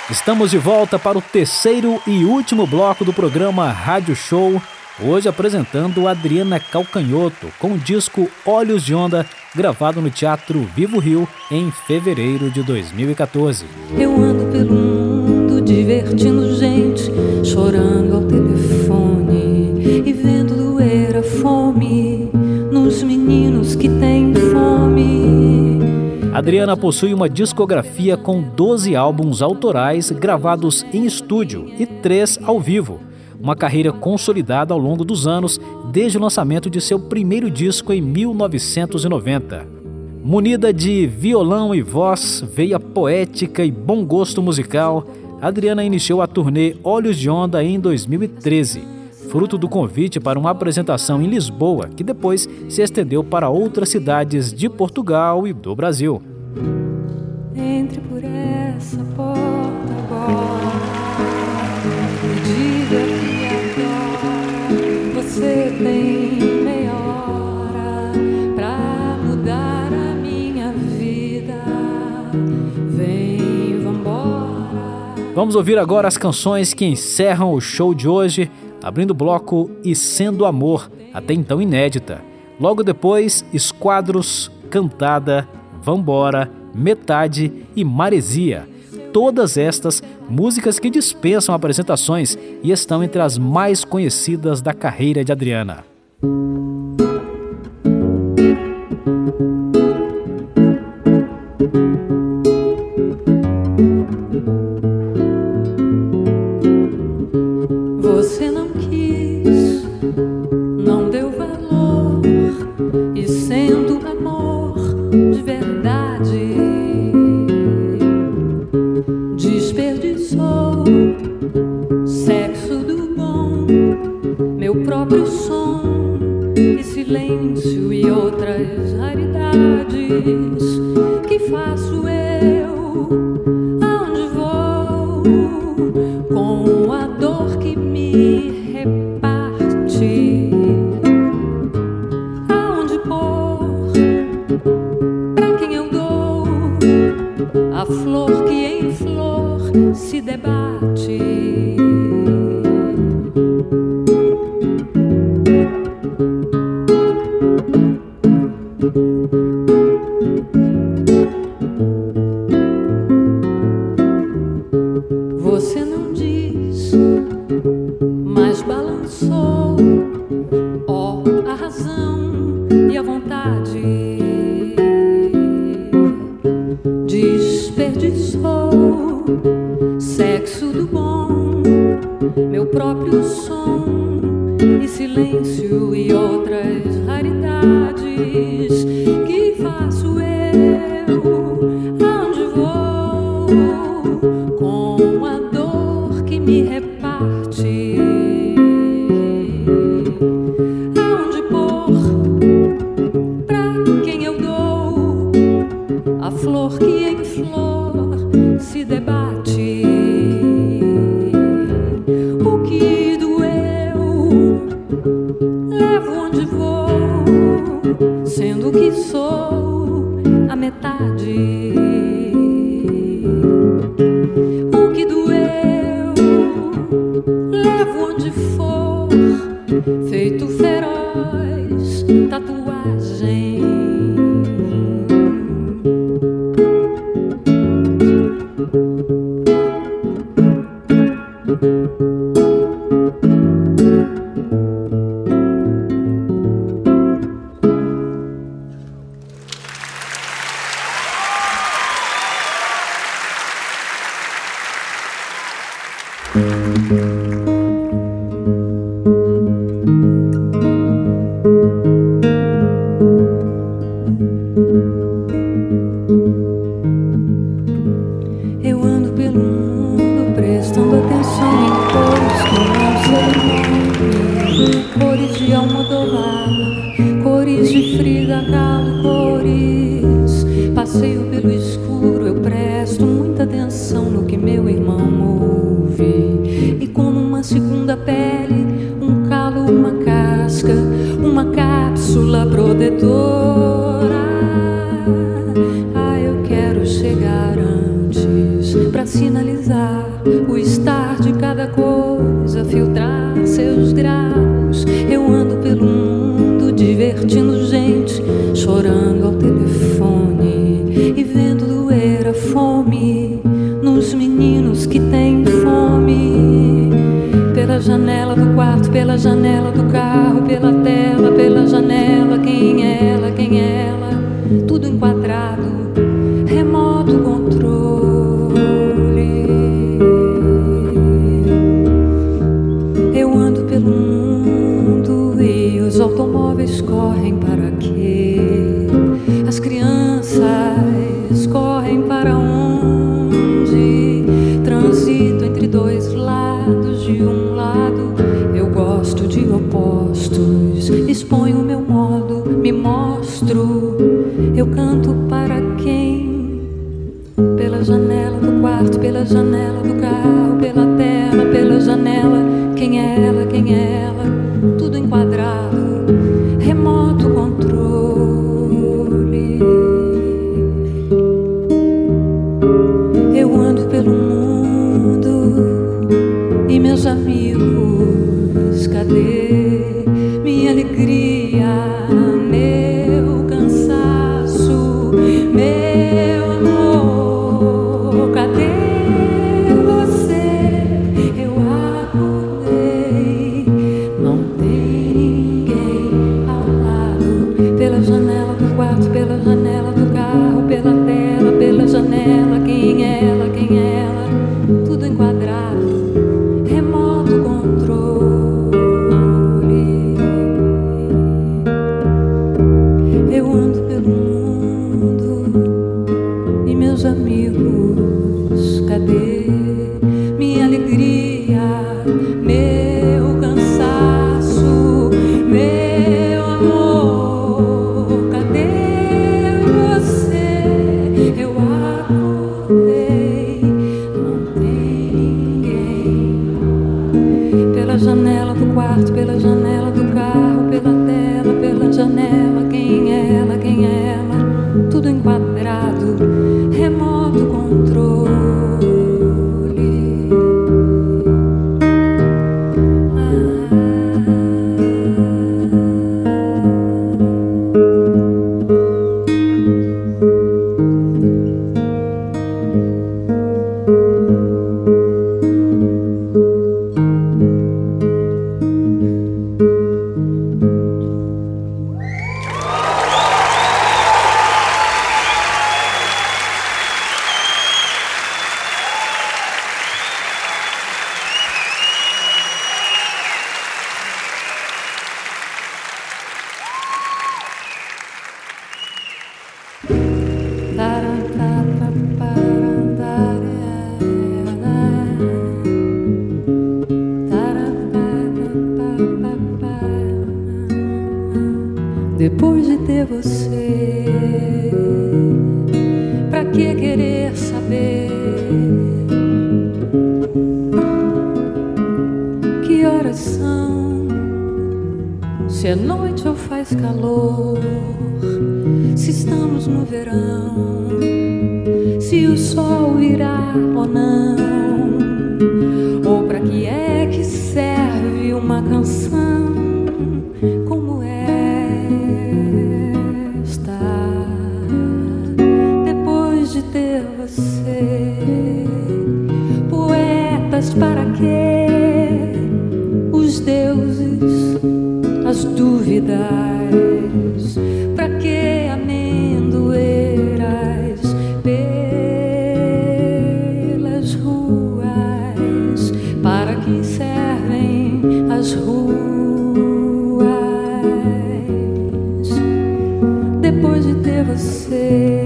Estamos de volta para o terceiro e último bloco do programa Rádio Show, hoje apresentando Adriana Calcanhoto com o disco Olhos de Onda, gravado no Teatro Vivo Rio em fevereiro de 2014. Eu ando pelo mundo divertindo gente, chorando ao telefone e vendo doer a fome nos meninos que têm fome. Adriana possui uma discografia com 12 álbuns autorais gravados em estúdio e 3 ao vivo. Uma carreira consolidada ao longo dos anos, desde o lançamento de seu primeiro disco em 1990. Munida de violão e voz, veia poética e bom gosto musical, Adriana iniciou a turnê Olhos de Onda em 2013, fruto do convite para uma apresentação em Lisboa, que depois se estendeu para outras cidades de Portugal e do Brasil. Entre por essa porta agora, me diga que agora você tem meia hora pra mudar a minha vida. Vem, vambora. Vamos ouvir agora as canções que encerram o show de hoje, abrindo o bloco E Sendo Amor, até então inédita. Logo depois, Esquadros, Cantada, Vambora, Metade e Maresia. Todas estas músicas que dispensam apresentações e estão entre as mais conhecidas da carreira de Adriana. Você não quis, não deu valor, e sendo amor de verdade, desperdiçou sexo do bom, meu próprio som e silêncio e outras raridades. Que faço eu? Aonde vou? Com a dor que me reparte, aonde pôr? Pra quem eu dou a flor que em flor se debate? Você não diz, mas balançou, ó, a razão e a vontade. Desperdiçou sexo do bom, meu próprio som e silêncio e outras raridades. Que faço eu? Aonde vou? Com a dor que me reparte, aonde pôr? Pra quem eu dou a flor que em flor se debate? O que doeu, levo onde vou, sendo que sou a metade. O que doeu, levo onde for, feito feroz tatuagem. Eu ando pelo mundo prestando atenção em cores que não sei nome, cores de Almodóvar, cores de Frida Kahlo, cores. Passeio pelo escuro, eu presto muita atenção no que meu irmão ouve. E como uma segunda pele, um calo, uma casca, uma cápsula protetora. Ah, eu quero chegar antes pra sinalizar quarto, pela janela do carro, pela tela, pela janela. Quem é ela, quem é ela? Tudo enquadrado, remoto controle. Eu ando pelo mundo e os automóveis correm para quê? As crianças correm para onde? Transito entre dois lados, de um lado eu gosto de opostos, exponho o meu modo, me mostro. Eu canto para quem? Pela janela do quarto, pela janela do carro, pela tela, pela janela. Quem é ela, quem é ela? Tudo enquadrado, remoto controle. Eu ando pelo mundo e meus amigos, cadê minha alegria, meu cansaço, meu amor? Cadê você? Eu acordei, não tem ninguém ao lado. Pela janela do quarto, pela janela do carro, pela tela, pela janela. Quem é ela, quem é ela? Tudo enquadrado, remoto controle. Eu ando pelo mundo e meus amigos, cadê minha alegria, meu cansaço, meu amor? Cadê você? Eu acordei, não tem ninguém. Pela janela do quarto, pela janela do carro, pela tela, pela janela. Quem é ela, quem é ela? Tudo enquadrado, remoto controle. Depois de ter você, pra que querer saber que horas são? Se é noite ou faz calor, se estamos no verão, se o sol irá ou não, ou pra que é que serve uma canção como esta? Depois de ter você, poetas para quê? Os deuses, as dúvidas, pra que amendoeiras pelas ruas? Para que servem as ruas? Depois de ter você,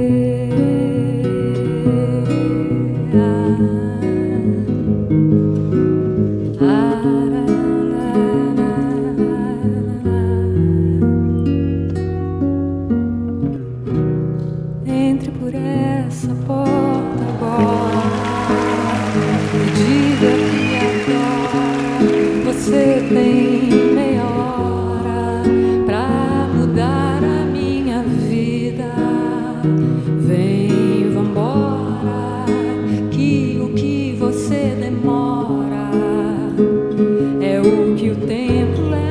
entre por essa porta agora e diga que agora você tem meia hora pra mudar a minha vida. Vem, vambora, que o que você demora é o que o tempo leva.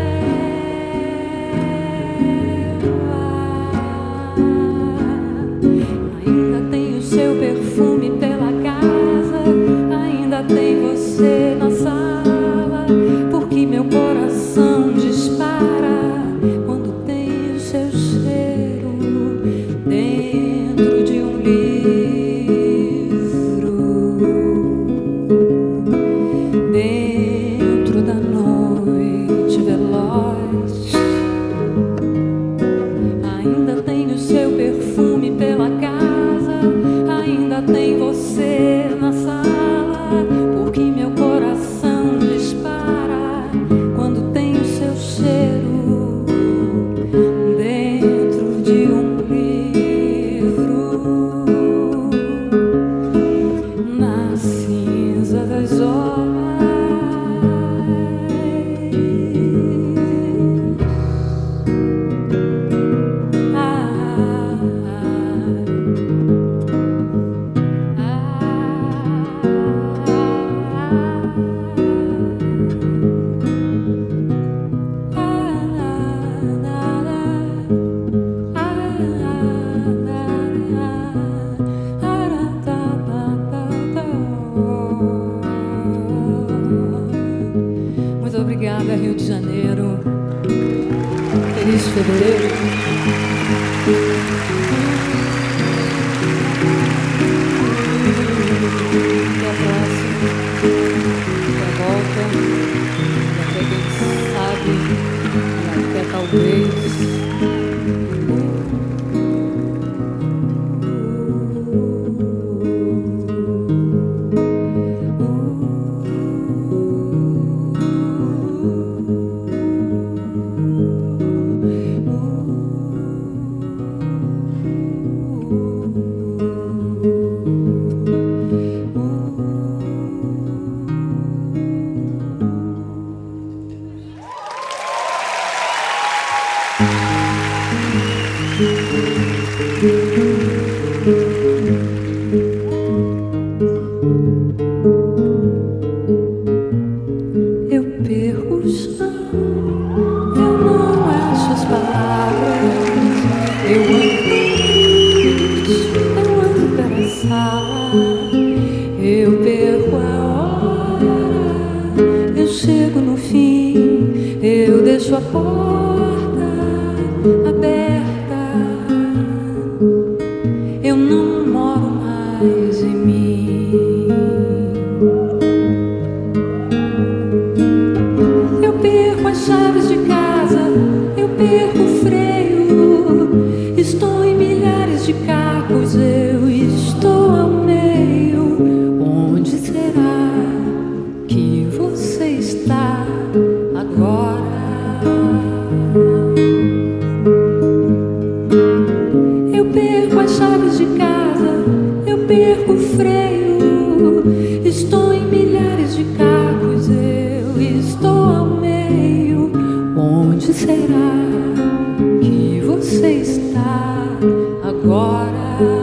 Ainda tem o seu perfume pela casa, ainda tem você na sala, porque meu coração dentro de um livro, dentro da noite veloz. Ainda tem o seu perfume pela casa, ainda tem você na sala, porque meu coração dispara quando tem o seu cheiro dentro de um livro, na cinza das horas. Muito obrigada, Rio de Janeiro. Feliz fevereiro. Até a próxima. Até a volta. E até quem sabe. E até talvez. Eu perco o chão, eu não acho as palavras, eu ando pela sala, eu perco a hora, eu chego no fim, eu deixo a porta aberta, eu não moro mais em mim. Eu perco as chaves de casa, eu perco o freio, estou em milhares de cacos, eu estou ao meio. Onde será que você está agora? Eu perco as chaves de casa, eu perco o freio, estou em milhares de cacos, eu estou ao meio. Onde será que você está agora?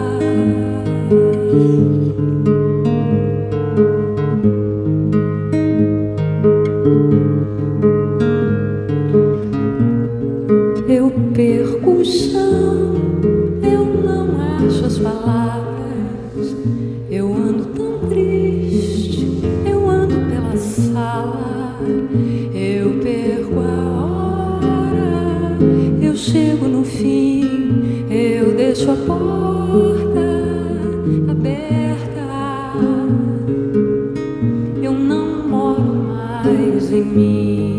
Eu perco o chão, eu não acho as palavras, eu ando tão triste, eu ando pela sala, eu perco a hora, eu chego no fim, eu deixo a porta aberta, eu não moro mais em mim.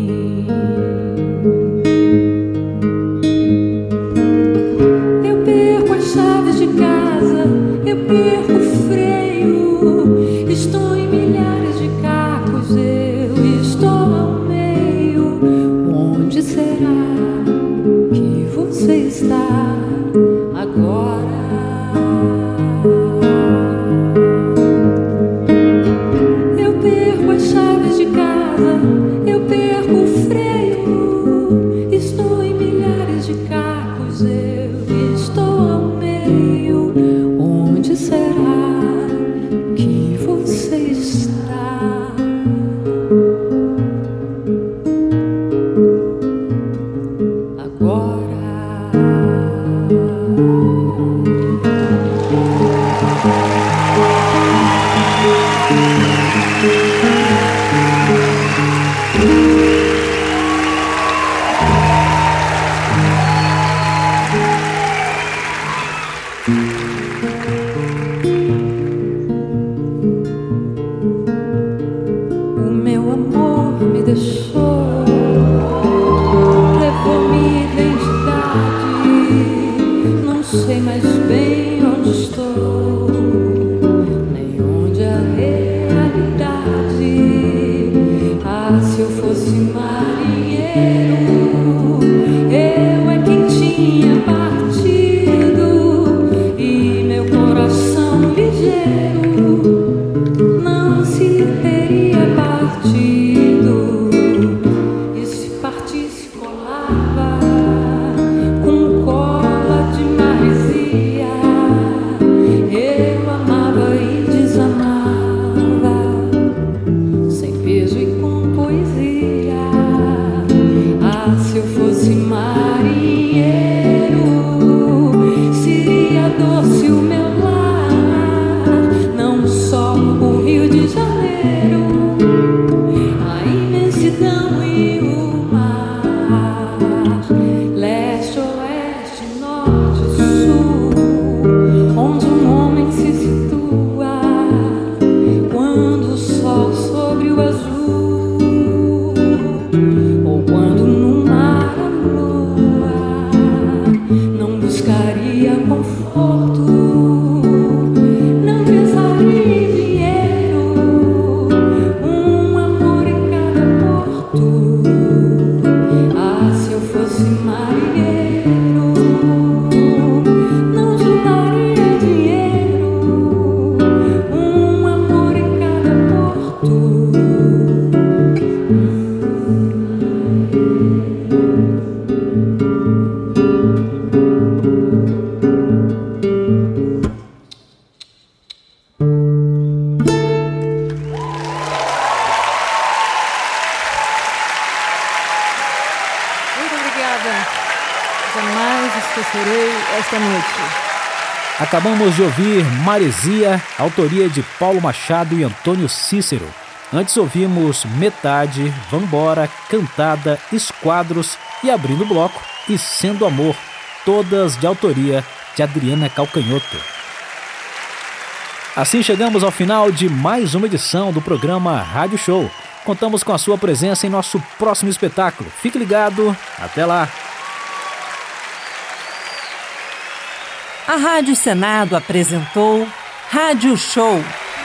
Eu perco o freio, estou em milhares de cacos, eu estou ao meio. Onde será que você está agora? Acabamos de ouvir Maresia, autoria de Paulo Machado e Antônio Cícero. Antes ouvimos Metade, Vambora, Cantada, Esquadros e abrindo o bloco, E Sendo Amor, todas de autoria de Adriana Calcanhoto. Assim chegamos ao final de mais uma edição do programa Rádio Show. Contamos com a sua presença em nosso próximo espetáculo. Fique ligado, até lá! A Rádio Senado apresentou Rádio Show.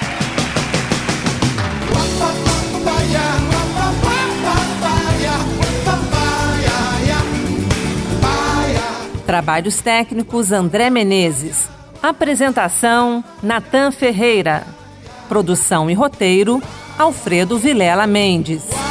Trabalhos técnicos André Menezes. Apresentação Natan Ferreira. Produção e roteiro Alfredo Vilela Mendes.